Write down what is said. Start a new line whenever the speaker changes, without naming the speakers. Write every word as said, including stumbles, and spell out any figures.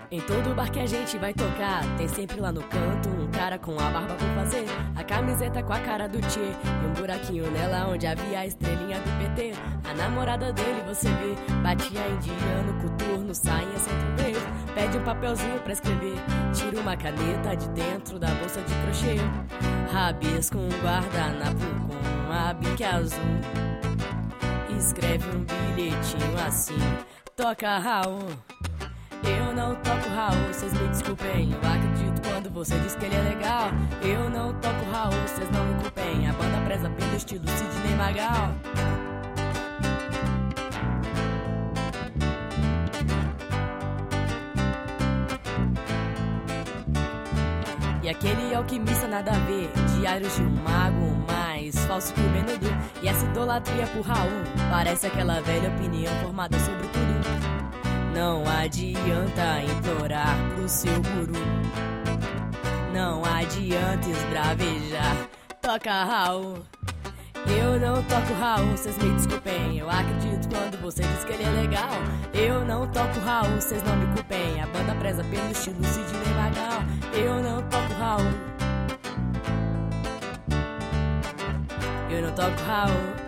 Em todo bar que a gente vai tocar, tem sempre lá no canto um cara com a barba por fazer, a camiseta com a cara do Tchê e um buraquinho nela onde havia a estrelinha do P T. A namorada dele, você vê, batia indiano, coturno, sainha sem tropeiro. Pede um papelzinho pra escrever, tira uma caneta de dentro da bolsa de crochê. Rabisca um guardanapo com a bique azul, escreve um bilhetinho assim: toca Raul. Eu não toco Raul, cês me desculpem. Eu acredito quando você diz que ele é legal. Eu não toco Raul, cês não me culpem. A banda preza pelo estilo Sidney Magal. E aquele alquimista nada a ver, diários de um mago mais falso que o Benudu. E essa idolatria por Raul parece aquela velha opinião formada sobre tudo. Não adianta implorar pro seu guru, não adianta esbravejar, toca Raul. Eu não toco Raul, cês me desculpem. Eu acredito quando você diz que ele é legal. Eu não toco Raul, cês não me culpem. A banda preza pelo estilo Sidney Magal. Eu não toco Raul, eu não toco Raul.